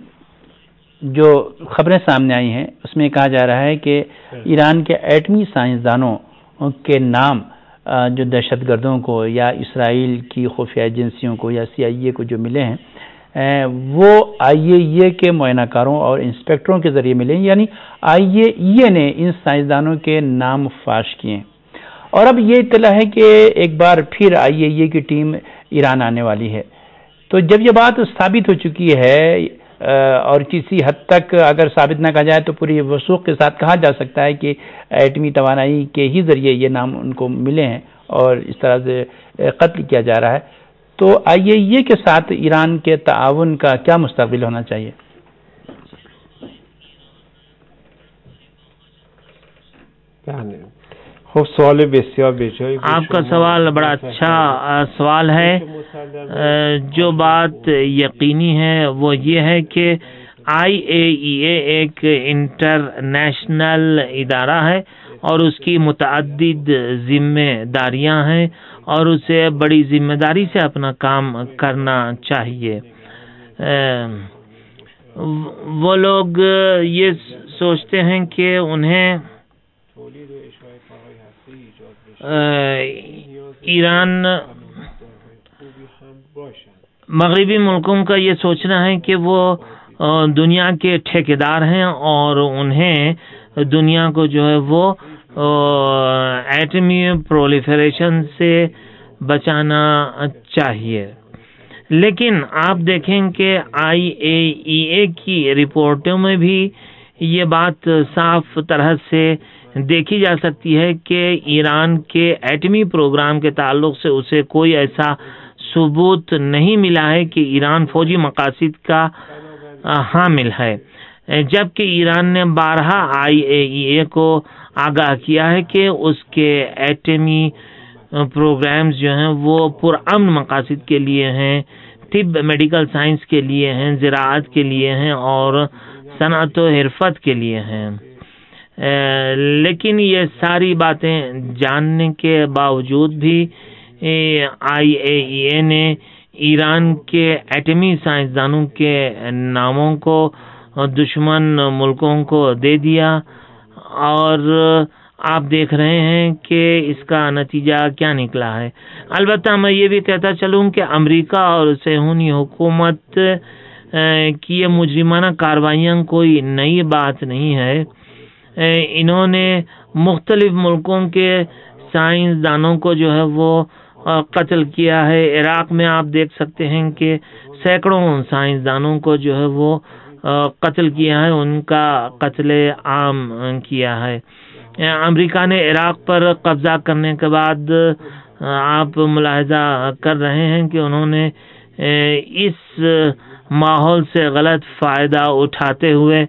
جو خبریں سامنے آئی ہیں اس میں کہا جا رہا ہے کہ ایران کے ایٹمی سائنسدانوں کے نام جو دہشت گردوں کو یا اسرائیل کی خفیہ ایجنسیوں کو یا سی آئی اے کو جو ملے ہیں وہ آئی اے ای اے کے معائنہ کاروں اور انسپیکٹروں کے ذریعے ملے ہیں, یعنی آئی اے ای اے نے ان سائنسدانوں کے نام فاش کیے ہیں. اور اب یہ اطلاع ہے کہ ایک بار پھر آئی اے ای اے کی ٹیم ایران آنے والی ہے. تو جب یہ بات ثابت ہو چکی ہے اور کسی حد تک اگر ثابت نہ کہا جائے تو پوری وثوق کے ساتھ کہا جا سکتا ہے کہ ایٹمی توانائی کے ہی ذریعے یہ نام ان کو ملے ہیں اور اس طرح سے قتل کیا جا رہا ہے. تو آئی اے ای اے کے ساتھ ایران کے تعاون کا کیا مستقبل ہونا چاہیے؟ خب سوال بسیار بجای. آپ کا سوال بڑا اچھا سوال ہے. جو بات یقینی ہے وہ یہ ہے کہ آئی اے ای اے ایک انٹرنیشنل ادارہ ہے اور اس کی متعدد ذمہ داریاں ہیں اور اسے بڑی ذمہ داری سے اپنا کام کرنا چاہیے. وہ لوگ یہ سوچتے ہیں کہ انہیں ایران مغربی ملکوں کا یہ سوچنا ہے کہ وہ دنیا کے ٹھیکیدار ہیں اور انہیں دنیا کو جو ہے وہ ایٹمی پرولیفریشن سے بچانا چاہیے. لیکن آپ دیکھیں کہ آئی اے ای اے کی رپورٹوں میں بھی یہ بات صاف طرح سے دیکھی جا سکتی ہے کہ ایران کے ایٹمی پروگرام کے تعلق سے اسے کوئی ایسا ثبوت نہیں ملا ہے کہ ایران فوجی مقاصد کا حامل ہے، جبکہ ایران نے بارہا آئی اے ای اے کو آگاہ کیا ہے کہ اس کے ایٹمی پروگرامز جو ہیں وہ پرامن مقاصد کے لیے ہیں، طب میڈیکل سائنس کے لیے ہیں، زراعت کے لیے ہیں اور صنعت و حرفت کے لیے ہیں. لیکن یہ ساری باتیں جاننے کے باوجود بھی آئی اے ای اے نے ایران کے ایٹمی سائنسدانوں کے ناموں کو دشمن ملکوں کو دے دیا اور آپ دیکھ رہے ہیں کہ اس کا نتیجہ کیا نکلا ہے. البتہ میں یہ بھی کہتا چلوں کہ امریکہ اور صہیونی حکومت کی یہ مجرمانہ کارروائیاں کوئی نئی بات نہیں ہے. انہوں نے مختلف ملکوں کے سائنسدانوں کو جو ہے وہ قتل کیا ہے. عراق میں آپ دیکھ سکتے ہیں کہ سینکڑوں سائنسدانوں کو جو ہے وہ قتل کیا ہے، ان کا قتل عام کیا ہے. امریکہ نے عراق پر قبضہ کرنے کے بعد آپ ملاحظہ کر رہے ہیں کہ انہوں نے اس ماحول سے غلط فائدہ اٹھاتے ہوئے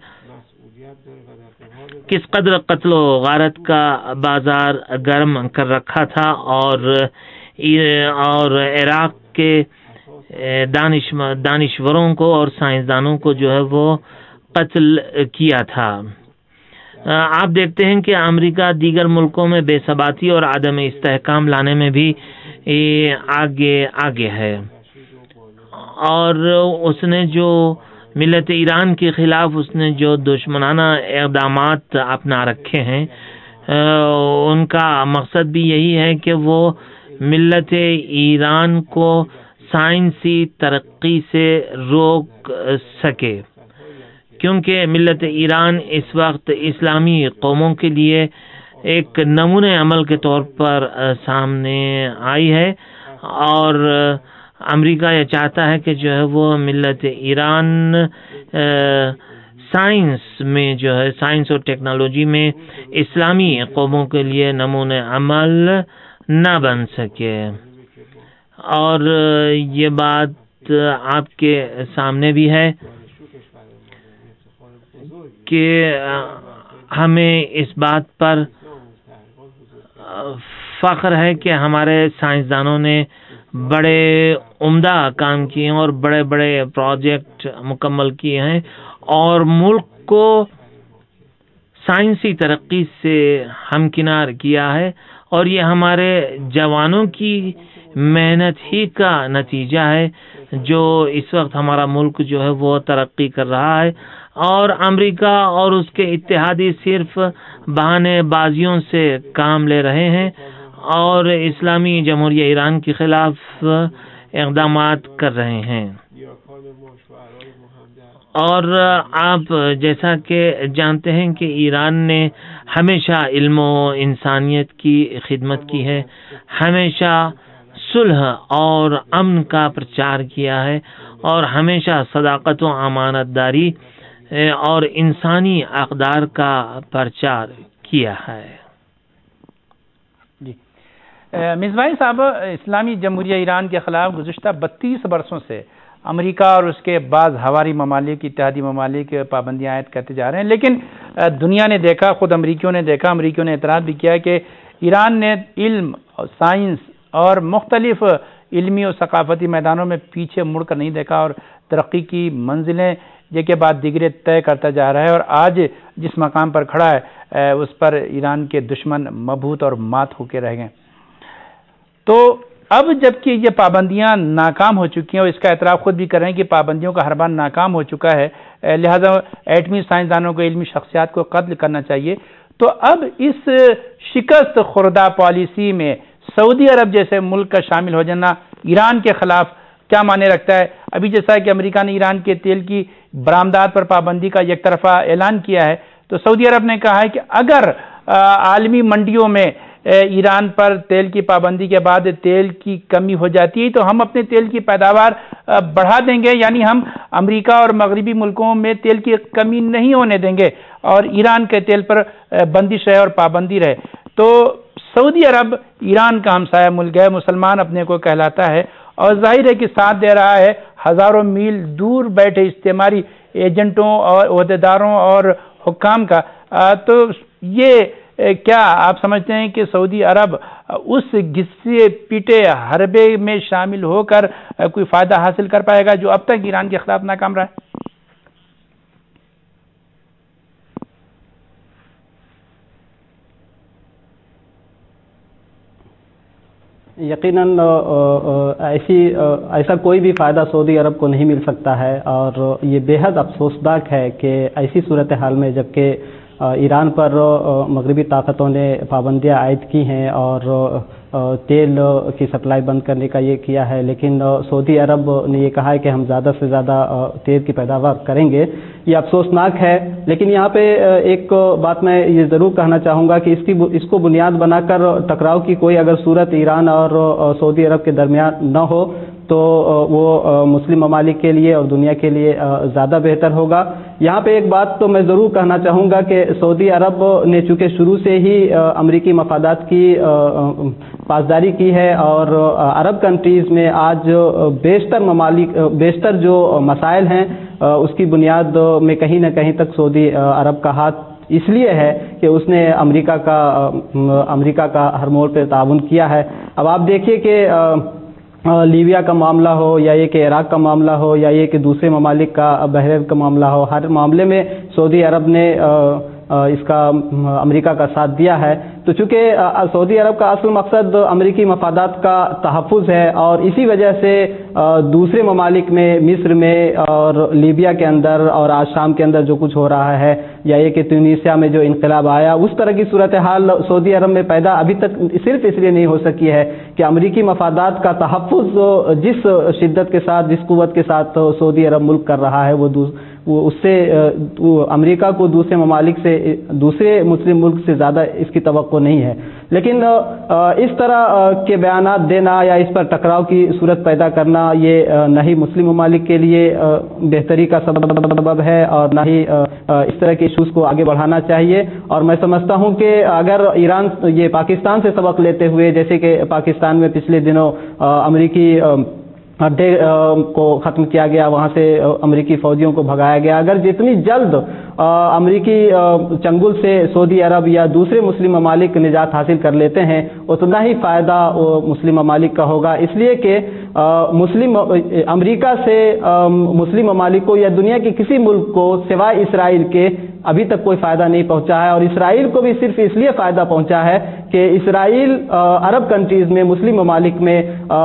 کس قدر قتل و غارت کا بازار گرم کر رکھا تھا اور اور عراق کے دانش دانشوروں کو اور سائنسدانوں کو جو ہے وہ قتل کیا تھا. آپ دیکھتے ہیں کہ امریکہ دیگر ملکوں میں بے ثباتی اور عدم استحکام لانے میں بھی آگے آگے ہے اور اس نے جو ملت ایران کے خلاف اس نے جو دشمنانہ اقدامات اپنا رکھے ہیں ان کا مقصد بھی یہی ہے کہ وہ ملت ایران کو سائنسی ترقی سے روک سکے، کیونکہ ملت ایران اس وقت اسلامی قوموں کے لیے ایک نمونہ عمل کے طور پر سامنے آئی ہے اور امریکہ یہ چاہتا ہے کہ جو ہے وہ ملت ایران سائنس میں جو ہے سائنس اور ٹیکنالوجی میں اسلامی قوموں کے لیے نمونہ عمل نہ بن سکے. اور یہ بات آپ کے سامنے بھی ہے کہ ہمیں اس بات پر فخر ہے کہ ہمارے سائنسدانوں نے بڑے عمدہ کام کیے ہیں اور بڑے بڑے پروجیکٹ مکمل کیے ہیں اور ملک کو سائنسی ترقی سے ہمکنار کیا ہے اور یہ ہمارے جوانوں کی محنت ہی کا نتیجہ ہے جو اس وقت ہمارا ملک جو ہے وہ ترقی کر رہا ہے. اور امریکہ اور اس کے اتحادی صرف بہانے بازیوں سے کام لے رہے ہیں اور اسلامی جمہوریہ ایران کے خلاف اقدامات کر رہے ہیں. اور آپ جیسا کہ جانتے ہیں کہ ایران نے ہمیشہ علم و انسانیت کی خدمت کی ہے، ہمیشہ صلح اور امن کا پرچار کیا ہے اور ہمیشہ صداقت و امانت داری اور انسانی اقدار کا پرچار کیا ہے۔ جی مصباحی صاحب، اسلامی جمہوریہ ایران کے خلاف گزشتہ بتیس برسوں سے امریکہ اور اس کے بعض ہواری ممالک، اتحادی ممالک پابندیاں عائد کرتے جا رہے ہیں، لیکن دنیا نے دیکھا، خود امریکیوں نے دیکھا، امریکیوں نے اعتراض بھی کیا کہ ایران نے علم، سائنس اور مختلف علمی اور ثقافتی میدانوں میں پیچھے مڑ کر نہیں دیکھا اور ترقی کی منزلیں ایک کے بعد دیگرے طے کرتا جا رہا ہے، اور آج جس مقام پر کھڑا ہے اس پر ایران کے دشمن مبہوت اور مات ہو کے رہ گئے۔ تو اب جبکہ یہ پابندیاں ناکام ہو چکی ہیں اور اس کا اعتراف خود بھی کر رہے ہیں کہ پابندیوں کا ہر بار ناکام ہو چکا ہے، لہذا ایٹمی سائنسدانوں کو، علمی شخصیات کو قتل کرنا چاہیے، تو اب اس شکست خوردہ پالیسی میں سعودی عرب جیسے ملک کا شامل ہو جانا ایران کے خلاف کیا معنی رکھتا ہے؟ ابھی جیسا کہ امریکہ نے ایران کے تیل کی برآمدات پر پابندی کا یک طرفہ اعلان کیا ہے، تو سعودی عرب نے کہا ہے کہ اگر عالمی منڈیوں میں ایران پر تیل کی پابندی کے بعد تیل کی کمی ہو جاتی ہے تو ہم اپنے تیل کی پیداوار بڑھا دیں گے، یعنی ہم امریکہ اور مغربی ملکوں میں تیل کی کمی نہیں ہونے دیں گے اور ایران کے تیل پر بندش رہے اور پابندی رہے۔ تو سعودی عرب ایران کا ہمسایہ ملک ہے، مسلمان اپنے کو کہلاتا ہے، اور ظاہر ہے کہ ساتھ دے رہا ہے ہزاروں میل دور بیٹھے استعماری ایجنٹوں اور عہدیداروں اور حکام کا۔ تو یہ کیا آپ سمجھتے ہیں کہ سعودی عرب اس گھسے پیٹے حربے میں شامل ہو کر کوئی فائدہ حاصل کر پائے گا جو اب تک ایران کے خلاف ناکام رہا ہے؟ یقیناً ایسی ایسا کوئی بھی فائدہ سعودی عرب کو نہیں مل سکتا ہے، اور یہ بے حد افسوسناک ہے کہ ایسی صورتحال میں جبکہ ایران پر مغربی طاقتوں نے پابندیاں عائد کی ہیں اور تیل کی سپلائی بند کرنے کا یہ کیا ہے، لیکن سعودی عرب نے یہ کہا ہے کہ ہم زیادہ سے زیادہ تیل کی پیداوار کریں گے۔ یہ افسوسناک ہے، لیکن یہاں پہ ایک بات میں یہ ضرور کہنا چاہوں گا کہ اس کی اس کو بنیاد بنا کر ٹکراؤ کی کوئی اگر صورت ایران اور سعودی عرب کے درمیان نہ ہو تو وہ مسلم ممالک کے لیے اور دنیا کے لیے زیادہ بہتر ہوگا۔ یہاں پہ ایک بات تو میں ضرور کہنا چاہوں گا کہ سعودی عرب نے چونکہ شروع سے ہی امریکی مفادات کی پاسداری کی ہے، اور عرب کنٹریز میں آج بیشتر ممالک بیشتر جو مسائل ہیں اس کی بنیاد میں کہیں نہ کہیں تک سعودی عرب کا ہاتھ اس لیے ہے کہ اس نے امریکہ کا امریکہ کا ہر موڑ پہ تعاون کیا ہے۔ اب آپ دیکھیے کہ لیبیا کا معاملہ ہو یا یہ کہ عراق کا معاملہ ہو یا یہ کہ دوسرے ممالک کا بحرین کا معاملہ ہو، ہر معاملے میں سعودی عرب نے اس کا امریکہ کا ساتھ دیا ہے۔ تو چونکہ سعودی عرب کا اصل مقصد امریکی مفادات کا تحفظ ہے، اور اسی وجہ سے دوسرے ممالک میں، مصر میں اور لیبیا کے اندر اور آج شام کے اندر جو کچھ ہو رہا ہے، یا یہ کہ تونسیا میں جو انقلاب آیا، اس طرح کی صورتحال سعودی عرب میں پیدا ابھی تک صرف اس لیے نہیں ہو سکی ہے کہ امریکی مفادات کا تحفظ جس شدت کے ساتھ، جس قوت کے ساتھ سعودی عرب ملک کر رہا ہے، وہ وہ اس سے امریکہ کو دوسرے ممالک سے، دوسرے مسلم ملک سے زیادہ اس کی توقع نہیں ہے۔ لیکن اس طرح کے بیانات دینا یا اس پر ٹکراؤ کی صورت پیدا کرنا، یہ نہ ہی مسلم ممالک کے لیے بہتری کا سبب ہے اور نہ ہی اس طرح کے ایشوز کو آگے بڑھانا چاہیے۔ اور میں سمجھتا ہوں کہ اگر ایران یہ پاکستان سے سبق لیتے ہوئے، جیسے کہ پاکستان میں پچھلے دنوں امریکی اڈے کو ختم کیا گیا، وہاں سے امریکی فوجیوں کو بھگایا گیا، اگر جتنی جلد امریکی چنگل سے سعودی عرب یا دوسرے مسلم ممالک نجات حاصل کر لیتے ہیں، اتنا ہی فائدہ مسلم ممالک کا ہوگا، اس لیے کہ مسلم امریکہ سے مسلم ممالک کو یا دنیا کے کسی ملک کو سوائے اسرائیل کے ابھی تک کوئی فائدہ نہیں پہنچا ہے، اور اسرائیل کو بھی صرف اس لیے فائدہ پہنچا ہے کہ اسرائیل عرب کنٹریز میں، مسلم ممالک میں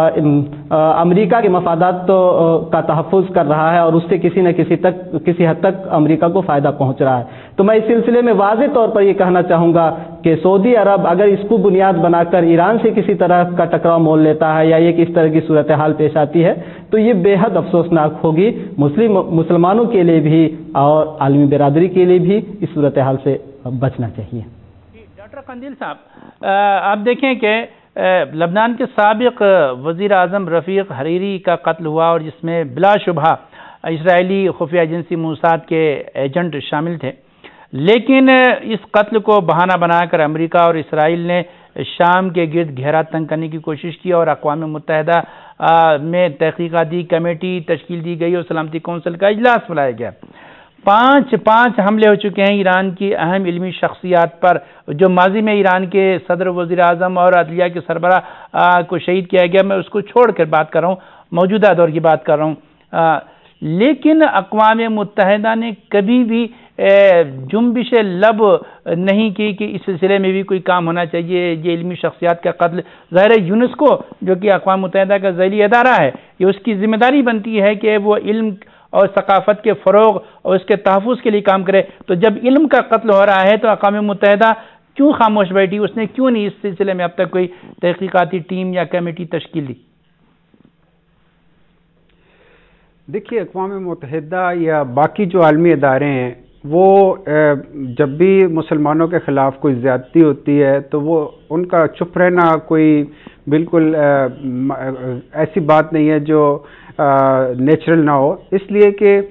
امریکہ کے مفادات کا تحفظ کر رہا ہے، اور اس سے کسی نہ کسی تک کسی حد تک امریکہ کو فائدہ پہنچ رہا ہے۔ تو میں اس سلسلے میں واضح طور پر یہ کہنا چاہوں گا کہ سعودی عرب اگر اس کو بنیاد بنا کر ایران سے کسی طرح کا ٹکراؤ مول لیتا ہے یا یہ کہ اس طرح کی صورتحال پیش آتی ہے تو یہ بے حد افسوسناک ہوگی مسلم مسلمانوں کے لیے بھی اور عالمی برادری کے لیے بھی اس صورتحال سے بچنا چاہیے۔ ڈاکٹر قندیل صاحب، آپ دیکھیں کہ لبنان کے سابق وزیر اعظم رفیق حریری کا قتل ہوا اور جس میں بلا شبہ اسرائیلی خفیہ ایجنسی موساد کے ایجنٹ شامل تھے، لیکن اس قتل کو بہانہ بنا کر امریکہ اور اسرائیل نے شام کے گرد گھیرا تنگ کرنے کی کوشش کی اور اقوام متحدہ میں تحقیقاتی کمیٹی تشکیل دی گئی اور سلامتی کونسل کا اجلاس بلایا گیا۔ پانچ پانچ حملے ہو چکے ہیں ایران کی اہم علمی شخصیات پر، جو ماضی میں ایران کے صدر، وزیر اعظم اور عدلیہ کے سربراہ کو شہید کیا گیا۔ میں اس کو چھوڑ کر بات کر رہا ہوں، موجودہ دور کی بات کر رہا ہوں، لیکن اقوام متحدہ نے کبھی بھی جنبش لب نہیں کی کہ اس سلسلے میں بھی کوئی کام ہونا چاہیے۔ یہ علمی شخصیات کا قتل، ظاہر ہے یونیسکو جو کہ اقوام متحدہ کا ذیلی ادارہ ہے، یہ اس کی ذمہ داری بنتی ہے کہ وہ علم اور ثقافت کے فروغ اور اس کے تحفظ کے لیے کام کرے۔ تو جب علم کا قتل ہو رہا ہے تو اقوام متحدہ کیوں خاموش بیٹھی؟ اس نے کیوں نہیں اس سلسلے میں اب تک کوئی تحقیقاتی ٹیم یا کمیٹی تشکیل دی؟ دیکھیے، اقوام متحدہ یا باقی جو عالمی ادارے ہیں وہ جب بھی مسلمانوں کے خلاف کوئی زیادتی ہوتی ہے تو وہ ان کا چپ رہنا کوئی بالکل ایسی بات نہیں ہے جو نیچرل نہ ہو، اس لیے کہ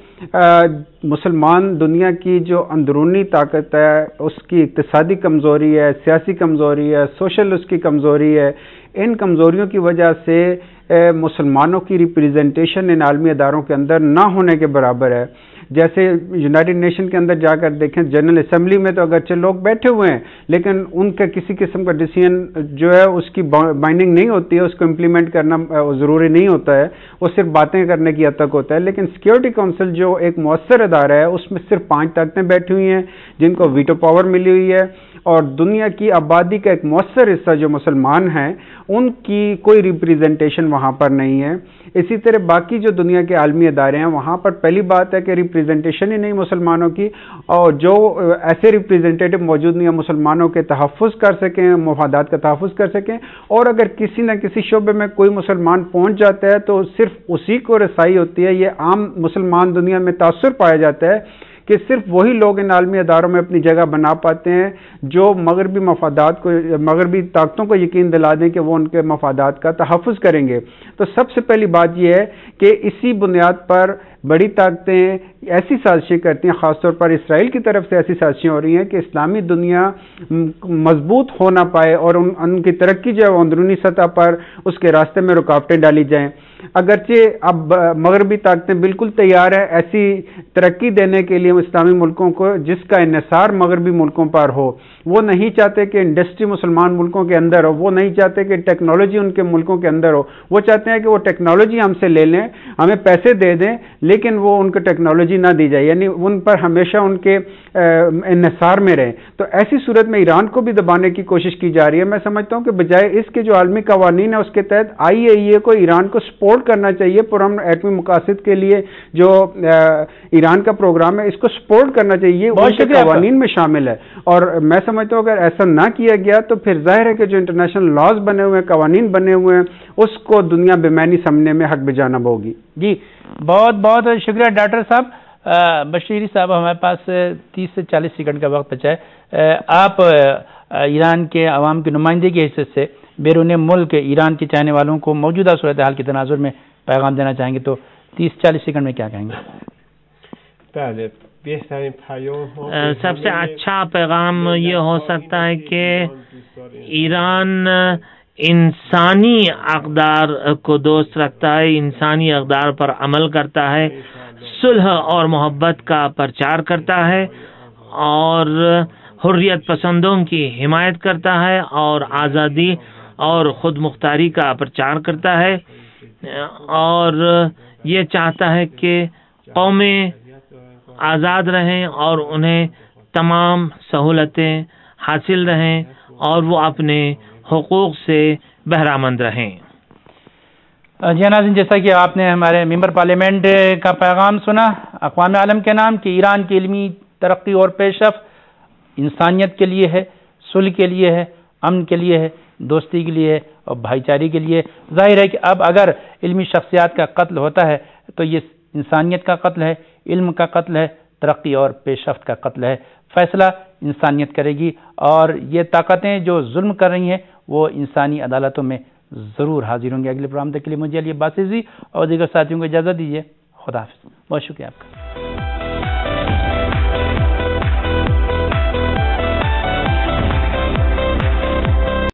مسلمان دنیا کی جو اندرونی طاقت ہے، اس کی اقتصادی کمزوری ہے، سیاسی کمزوری ہے، سوشل اس کی کمزوری ہے، ان کمزوریوں کی وجہ سے مسلمانوں کی ریپریزنٹیشن ان عالمی اداروں کے اندر نہ ہونے کے برابر ہے۔ جیسے یونائٹڈ نیشن کے اندر جا کر دیکھیں، جنرل اسمبلی میں تو اگرچہ لوگ بیٹھے ہوئے ہیں لیکن ان کا کسی قسم کا ڈیسیژن جو ہے اس کی بائنڈنگ نہیں ہوتی ہے، اس کو امپلیمنٹ کرنا ضروری نہیں ہوتا ہے، وہ صرف باتیں کرنے کی حد تک ہوتا ہے۔ لیکن سیکیورٹی کونسل جو ایک مؤثر ادارہ ہے، اس میں صرف پانچ طاقتیں بیٹھی ہوئی ہیں جن کو ویٹو پاور ملی ہوئی ہے، اور دنیا کی آبادی کا ایک مؤثر حصہ جو مسلمان ہیں ان کی کوئی ریپریزنٹیشن وہاں پر نہیں ہے۔ اسی طرح باقی جو دنیا کے عالمی ادارے ہیں وہاں پر پہلی بات ہے کہ ریپریزنٹیشن ہی نہیں مسلمانوں کی، اور جو ایسے ریپریزنٹیٹو موجود نہیں ہیں مسلمانوں کے تحفظ کر سکیں، مفادات کا تحفظ کر سکیں، اور اگر کسی نہ کسی شعبے میں کوئی مسلمان پہنچ جاتا ہے تو صرف اسی کو رسائی ہوتی ہے۔ یہ عام مسلمان دنیا میں تاثر پایا جاتا ہے کہ صرف وہی لوگ ان عالمی اداروں میں اپنی جگہ بنا پاتے ہیں جو مغربی مفادات کو، مغربی طاقتوں کو یقین دلا دیں کہ وہ ان کے مفادات کا تحفظ کریں گے۔ تو سب سے پہلی بات یہ ہے کہ اسی بنیاد پر بڑی طاقتیں ایسی سازشیں کرتی ہیں، خاص طور پر اسرائیل کی طرف سے ایسی سازشیں ہو رہی ہیں کہ اسلامی دنیا مضبوط ہو نہ پائے اور ان, ان کی ترقی جو ہے اندرونی سطح پر اس کے راستے میں رکاوٹیں ڈالی جائیں۔ اگرچہ اب مغربی طاقتیں بالکل تیار ہیں ایسی ترقی دینے کے لیے اسلامی ملکوں کو جس کا انحصار مغربی ملکوں پر ہو، وہ نہیں چاہتے کہ انڈسٹری مسلمان ملکوں کے اندر ہو، وہ نہیں چاہتے کہ ٹیکنالوجی ان کے ملکوں کے اندر ہو، وہ چاہتے ہیں کہ وہ ٹیکنالوجی ہم سے لے لیں، ہمیں پیسے دے دیں لیکن وہ ان کو ٹیکنالوجی نہ دی جائے، یعنی ان پر ہمیشہ ان کے انحصار میں رہیں۔ تو ایسی صورت میں ایران کو بھی دبانے کی کوشش کی جا رہی ہے۔ میں سمجھتا ہوں کہ بجائے اس کے جو عالمی قوانین ہیں اس کے تحت آئی اے ای اے کو ایران کو سپورٹ کرنا چاہیے، پرامن ایٹمی مقاصد کے لیے جو ایران کا پروگرام ہے اس کو سپورٹ کرنا چاہیے، ان کے قوانین میں شامل ہے۔ اور میں سمجھتا ہوں اگر ایسا نہ کیا گیا تو پھر ظاہر ہے کہ جو انٹرنیشنل لاز بنے ہوئے ہیں، قوانین بنے ہوئے ہیں، اس کو دنیا بے معنی سمجھنے میں حق بجانب ہوگی۔ جی بہت بہت شکریہ ڈاکٹر صاحب۔ بشیری صاحب، ہمارے پاس تیس سے چالیس سیکنڈ کا وقت بچا ہے، آپ ایران کے عوام کی نمائندگی کے حیثیت سے بیرون ملک ایران کے چاہنے والوں کو موجودہ صورتحال کے تناظر میں پیغام دینا چاہیں گے تو تیس چالیس سیکنڈ میں کیا کہیں گے؟ سب سے اچھا پیغام یہ ہو سکتا ہے کہ ایران انسانی اقدار کو دوست رکھتا ہے، انسانی اقدار پر عمل کرتا ہے، صلح اور محبت کا پرچار کرتا ہے اور حریت پسندوں کی حمایت کرتا ہے اور آزادی اور خود مختاری کا پرچار کرتا ہے، اور یہ چاہتا ہے کہ قومیں آزاد رہیں اور انہیں تمام سہولتیں حاصل رہیں اور وہ اپنے حقوق سے بہرامند رہیں۔ جی ناظرین، جیسا کہ آپ نے ہمارے ممبر پارلیمنٹ کا پیغام سنا اقوام عالم کے نام کہ ایران کی علمی ترقی اور پیش رفت انسانیت کے لیے ہے، صلح کے لیے ہے، امن کے لیے ہے، دوستی کے لیے ہے اور بھائی چارے کے لیے۔ ظاہر ہے کہ اب اگر علمی شخصیات کا قتل ہوتا ہے تو یہ انسانیت کا قتل ہے، علم کا قتل ہے، ترقی اور پیش رفت کا قتل ہے۔ فیصلہ انسانیت کرے گی اور یہ طاقتیں جو ظلم کر رہی ہیں وہ انسانی عدالتوں میں ضرور حاضر ہوں گے. اگلے پروگرام تک کے لیے مجھے علی عباسی اور دیگر ساتھیوں کو اجازت دیجیے. خدا حافظ. بہت شکریہ آپ کا.